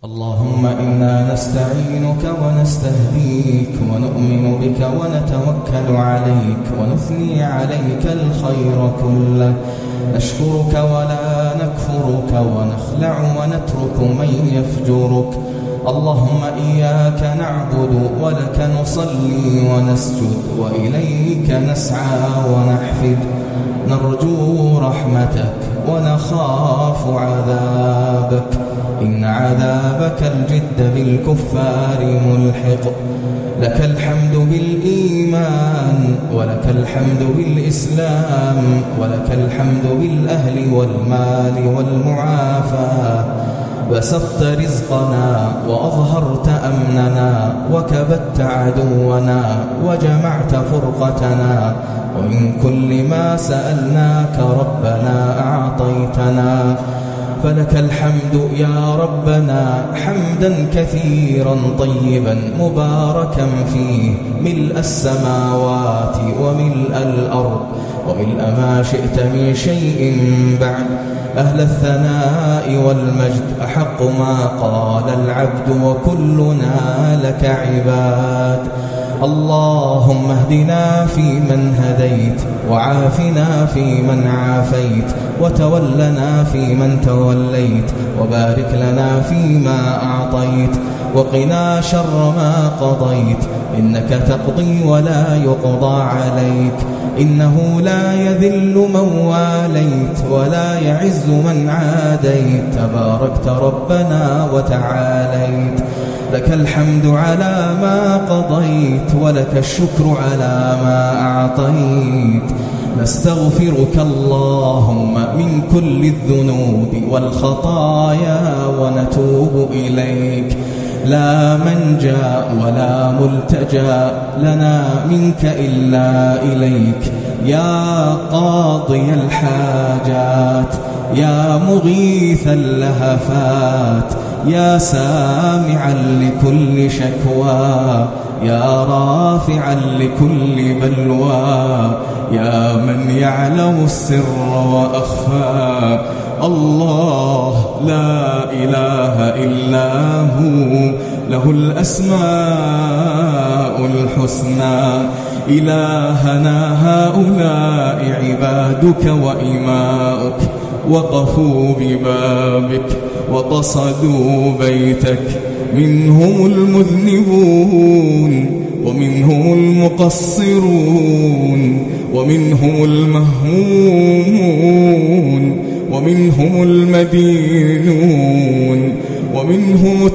اللهم إنا نستعينك ونستهديك ونؤمن بك ونتوكل عليك ونثني عليك الخير كله، نشكرك ولا نكفرك ونخلع ونترك من يفجرك. اللهم إياك نعبد ولك نصلي ونسجد وإليك نسعى ونحفد، نرجو رحمتك ونخاف عذابك، إن عذابك الجد بالكفار ملحق. لك الحمد بالإيمان ولك الحمد بالإسلام ولك الحمد بالأهل والمال والمعافاة. بسطت رزقنا وأظهرت أمننا وكبت عدونا وجمعت فرقتنا، ومن كل ما سألناك ربنا أعطيتنا. فلك الحمد يا ربنا حمدا كثيرا طيبا مباركا فيه، ملء السماوات وملء الأرض وملء ما شئت من شيء بعد. أهل الثناء والمجد أحق ما قال العبد وكلنا لك عباد. اللهم اهدنا فيمن هديت، وعافنا فيمن عافيت، وتولنا فيمن توليت، وبارك لنا فيما أعطيت، وقنا شر ما قضيت، إنك تقضي ولا يقضى عليك، إنه لا يذل من واليت ولا يعز من عاديت، تباركت ربنا وتعاليت. لك الحمد على ما قضيت ولك الشكر على ما أعطيت. نستغفرك اللهم من كل الذنوب والخطايا ونتوب إليك. لا منجا ولا ملتجا لنا منك إلا إليك، يا قاضي الحاجات، يا مغيث اللهفات، يا سامعا لكل شكوى، يا رافعا لكل بلوى، يا من يعلم السر وأخفى. الله لا إله إلا هو، له الأسماء الحسنى. إلهنا هؤلاء عبادك وإماؤك، وقفوا ببابك وقصدوا بيتك، منهم المذنبون ومنهم المقصرون ومنهم المهمومون ومنهم المدينون ومنهم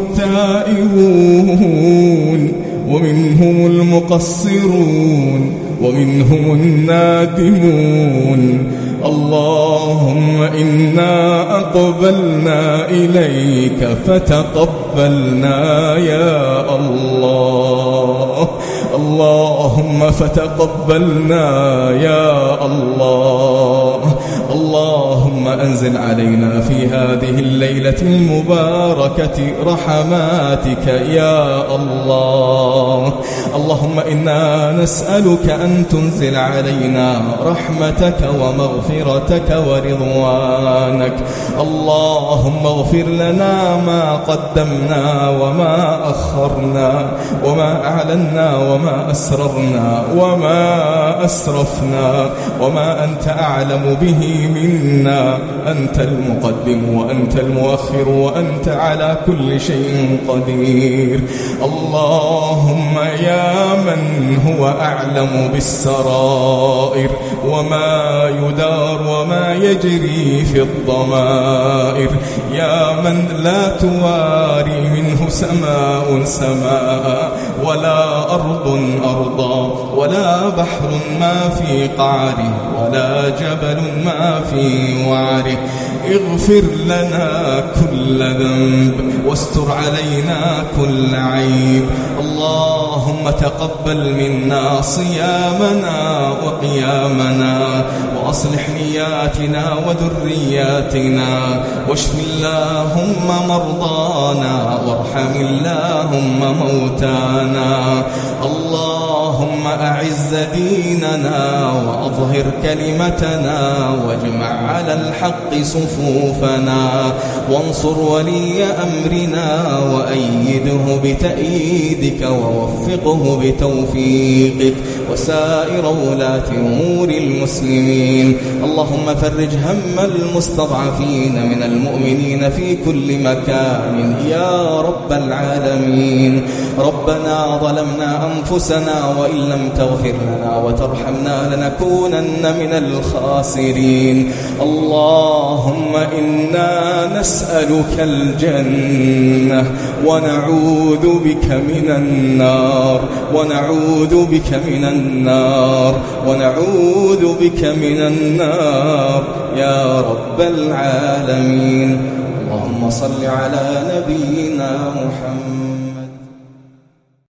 التائبون ومنهم المقصرون ومنهم النادمون. اللهم إنا أقبلنا إليك فتقبلنا يا الله. اللهم فتقبلنا يا الله. اللهم أنزل علينا في هذه الليلة المباركة رحماتك يا الله. اللهم إنا نسألك أن تنزل علينا رحمتك ومغفرتك ورضوانك. اللهم اغفر لنا ما قدمنا وما أخرنا وما أعلنا وما أسررنا وما أسرفنا وما أنت أعلم به منا. أنت المقدم وأنت المؤخر وأنت على كل شيء قدير. اللهم يا من هو أعلم بالسرائر وما يدار وما يجري في الضمائر، يا من لا تواري منه سماء سماء ولا أرض أرضا ولا بحر ما في قعره ولا جبل ما في وعره. اغفر لنا كل ذنب واستر علينا كل عيب. اللهم تقبل منا صيامنا وقيامنا، وأصلح نياتنا وذرياتنا، واشف اللهم مرضانا وارحم اللهم موتانا. اللهم أعز ديننا وأظهر كلمتنا واجمع على الحق صفوفنا وانصر ولي أمرنا وأيده بتأييدك ووفقه بتوفيقك وسائر ولاة أمور المسلمين. اللهم فرج هم المستضعفين من المؤمنين في كل مكان يا رب العالمين. ربنا ظلمنا أنفسنا وإن لم تغفر لنا وترحمنا لنكونن من الخاسرين. اللهم إنا نسألك الجنة ونعوذ بك من النار ونعوذ بك من النار ونعوذ بك من النار يا رب العالمين. اللهم صل على نبينا محمد.